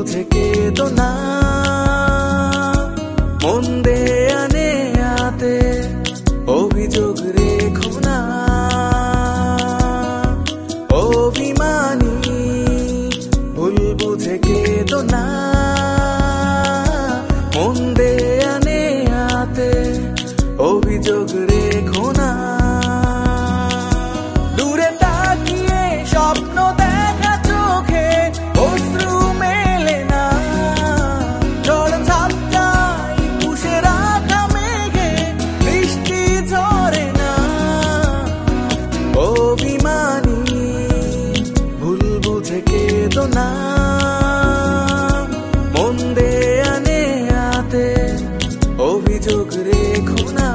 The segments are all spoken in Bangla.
বুঝে কেঁদো না, মন দেয়া নেয়াতে অভিযোগ রেখো না। অভিমানী ভুল বুঝে কেঁদো না, মন দেয়া নেয়াতে অভিযোগ রেখো না। দূরে তাকিয়ে স্বপ্ন দেখা চোখে অশ্রু মেলে না, ঝড় ঝাপটায় পুষে রাখা মেঘে বৃষ্টি ঝরে না। অভিমানী ভুল বুঝে কেঁদো না, মন দেয়া নেয়াতে অভিযোগ রেখো না।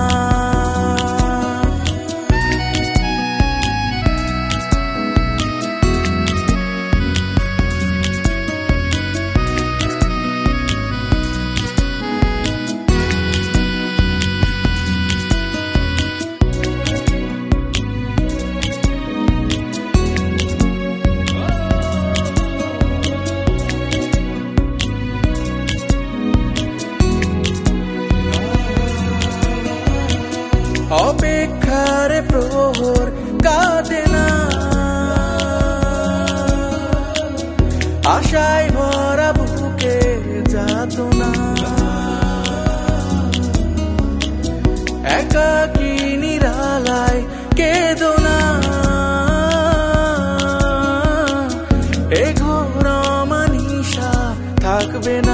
অপেক্ষার প্রহর কাটে না, আশায় ভরা বুকে যাতনা। একাকী নিরালায় কেঁদো না, এ ঘোর অমানিশা থাকবে না।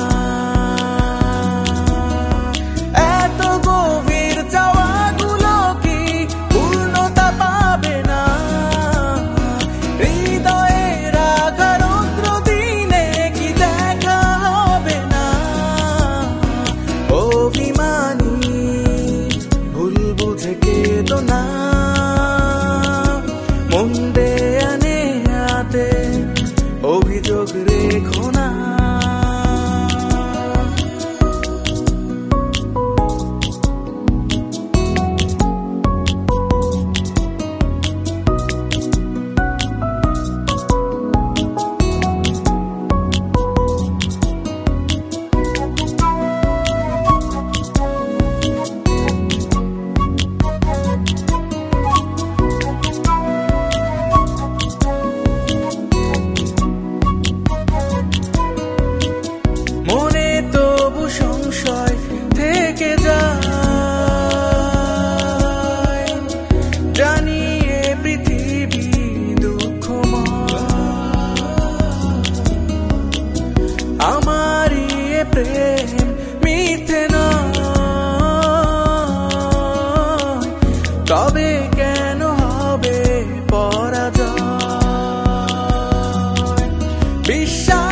এত গভীর চাওয়া না, মন দেয়া নেয়াতে অভিযোগ রেখো না। মনে তবু সংশয় থেকে যায়, জানি এ পৃথিবী দুঃখময়। আমারই এ প্রেম মিথ্যে নয়, তবে কেন হবে পরাজয়? বিশ্বাস